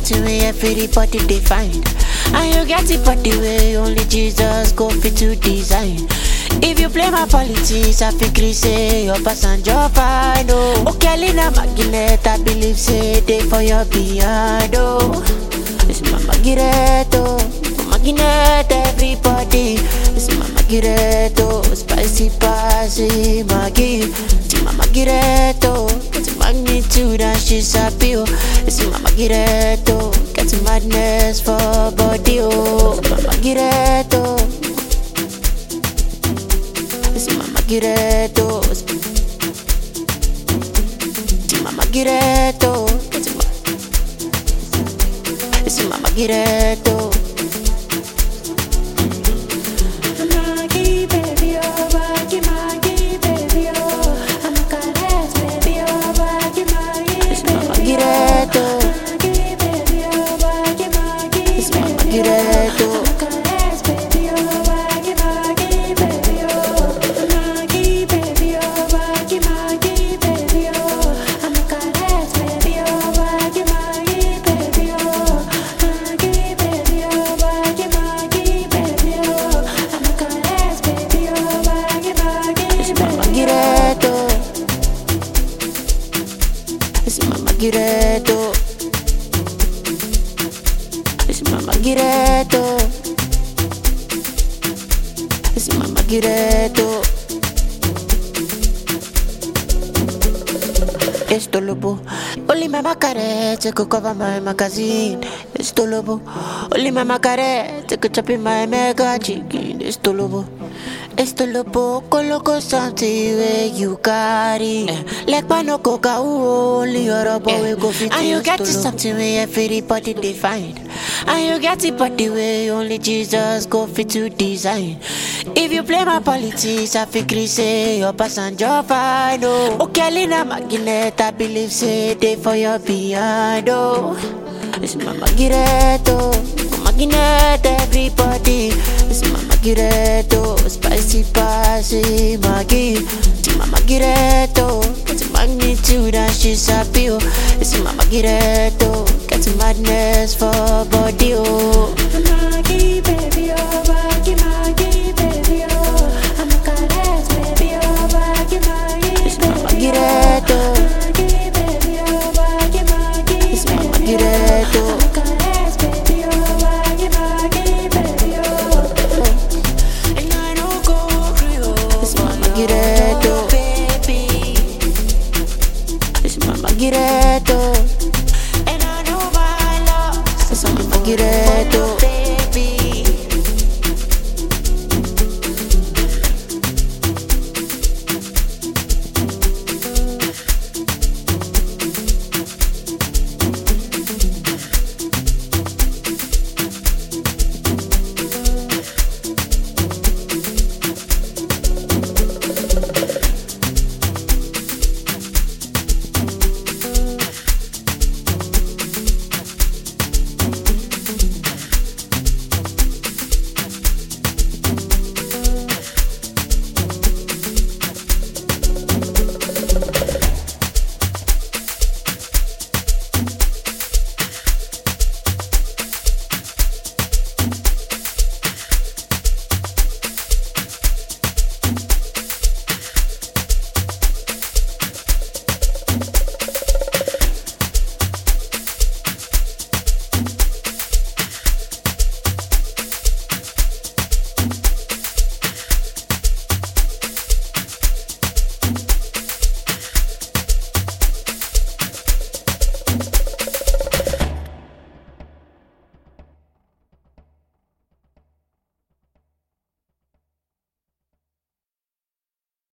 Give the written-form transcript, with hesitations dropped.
something where everybody they find. And you get it body way only Jesus go fit to design. If you play my politics, I think you say your passenger fine. Oh, okay, Lina Magnet, I believe say they for your behind. Oh, it's Mama Giretto, Magnet, everybody. It's Mama Giretto, spicy passy Maggie. It's Mama Giretto, it's magnitude and she's happy. Oh, it's Mama Giretto, get madness for body. Oh, Mama Giretto. Mama Giretto, Mama Giretto, Mama Giretto. Maggie, baby, oh, Maggie, baby, oh, I'm a caress, baby, oh, Maggie, Mama Giretto, baby, oh, Maggie, Mama Giretto. It's Mama Giretto. It's Mama Giretto. It's Mama Giretto. Esto lobo. Only Mama Carette could cover my magazine. Esto lobo. Only Mama Carette could chop in my mega chicken. Esto lobo. Esto lobo, coloco something where you carry. Like pano coca, only your boy we go fit. And you get to something where everybody they find. And you get it body way only Jesus go fit to design. If you play my politics, I think you say your passenger fine. Oh, okay, Lina Magnet, I believe say they for your behind. Oh, it's Mama Giretto, Magnet, everybody. It's Mama Giretto, spicy passy Maggie. It's Mama Giretto, it's magnitude and she's happy. Oh, it's Mama Giretto, get madness for body. Oh, Maggie, baby, oh, Maggie, baby, oh, I'm a caress, baby, oh, Maggie, it's Mama Giretto, baby, oh, Maggie, it's Mama Giretto. Giretto.